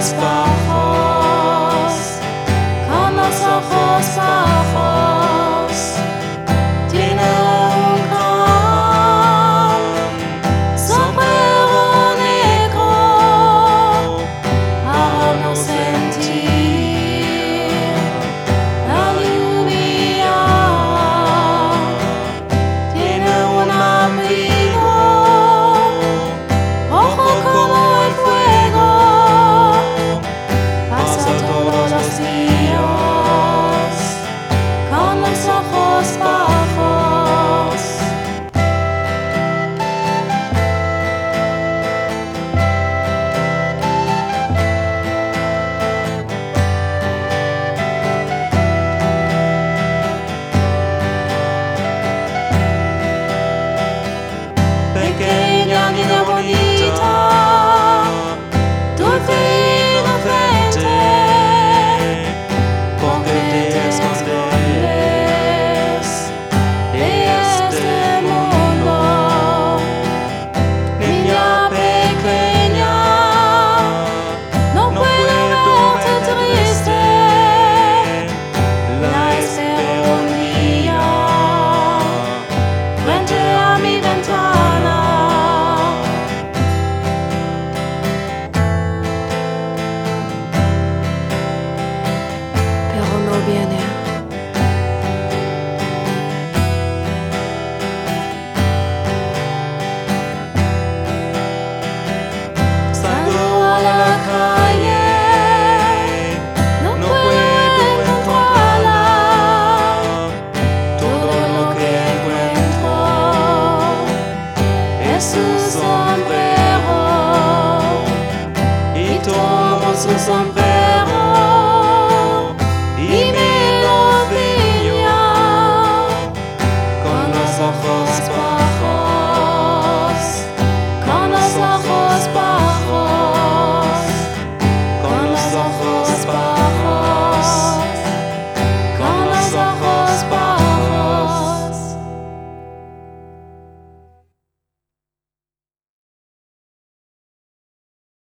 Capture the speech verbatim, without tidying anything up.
bajos, con los ojos bajos, tiene un can, sombrero negro, para no sentir la lluvia. Tiene un abrigo rojo como el fuego, pasa todos los días con los ojos bajos. Pequeña niña bonita, dulce inocente, ¿por qué te escondes de este mundo? Niña pequeña, no puedo verte triste, la espero un día frente a mi ventana. Pero no viene. Salgo a la calle, no puedo encontrarla. Todo lo que encuentro es su sombrero, y tomo su sombrero.